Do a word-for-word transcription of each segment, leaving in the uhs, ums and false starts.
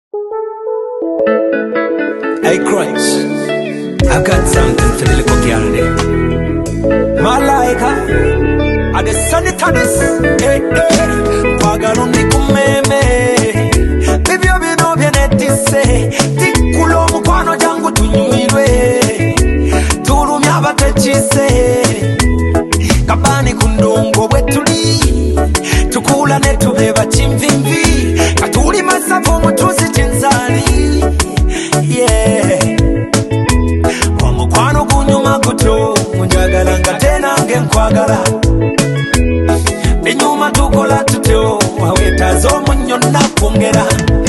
Hey Christ, I've got something for the little girl there. Malaika, I the sunny tennis. Hey, hey, Pagalundi kumeme. Baby, you know bien etise. Tikulo mukwano jangu tunyuirwe. Turu myabate chise. Kabani kundongo wetuli. Tukula netu beba chimvimvi. Katuli masapo mutuzi chinsali. Yeah. Wamukwano kunyuma kuto munjagala nga tena nge nkwagala. Enyuma tukola tutyo wawetazo munyo nakwongera.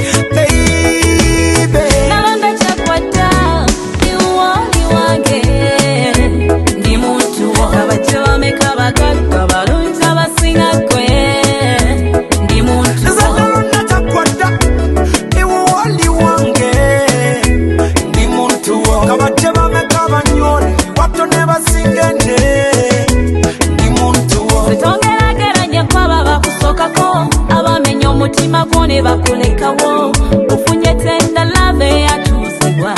Baby nalonda chakwata niwoli wange ndi muntu kabacho bameka bagagga balunzi abasinga kwe ndi muntu nalonda chakwata niwoli wange ndi muntu kabacho bameka banyoni wato ne basingende ndi muntu tongerageranya kwaba bakusokako abamenya omutima gwo ne bakulekawo ufunye tenda lave yatuzibwa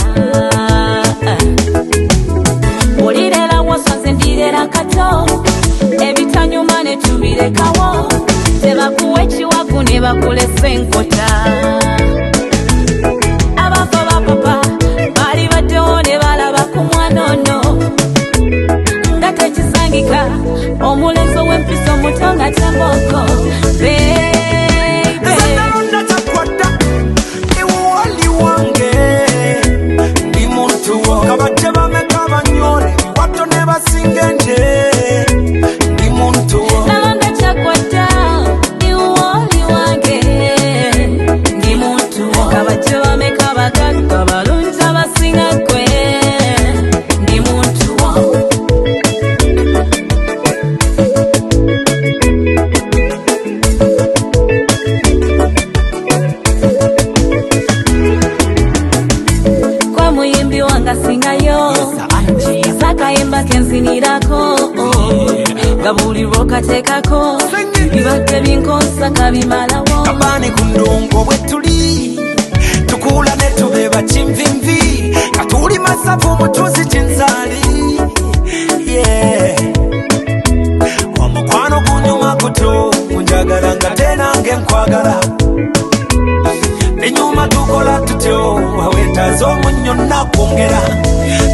olirera wasanze ndirera kato ebitanyuma ne tubirekawo tebakuwa ekiwagu ne bakulesa enkota abafa bapapa bali baddewo ne balaba ku mwana ono nga tekisangika omulenzi w'empisa omuto nga kyamboko nalonda chakwata niwoli wange ndi muntu kabacho bameka banyoni wato ne basingende ndi muntu nalonda chakwata niwoli wange ndi muntu kabacho bameka bagagga balunzi abasinga kwe ndi muntu kwa muyimbi wanga singayo zakayimba kenzinirako gabulirwa okateekako bibadde binkonsa kabimalawo kabani kundongo bwetuli tukula netubeba chimvimvi katuli masavu mutuzi chinsali. Yeah. Wamukwano kunyuma kuto munjagala nga tena nge nkwagala. Enyuma tukola tutyo wawetazo munyo nakwongera.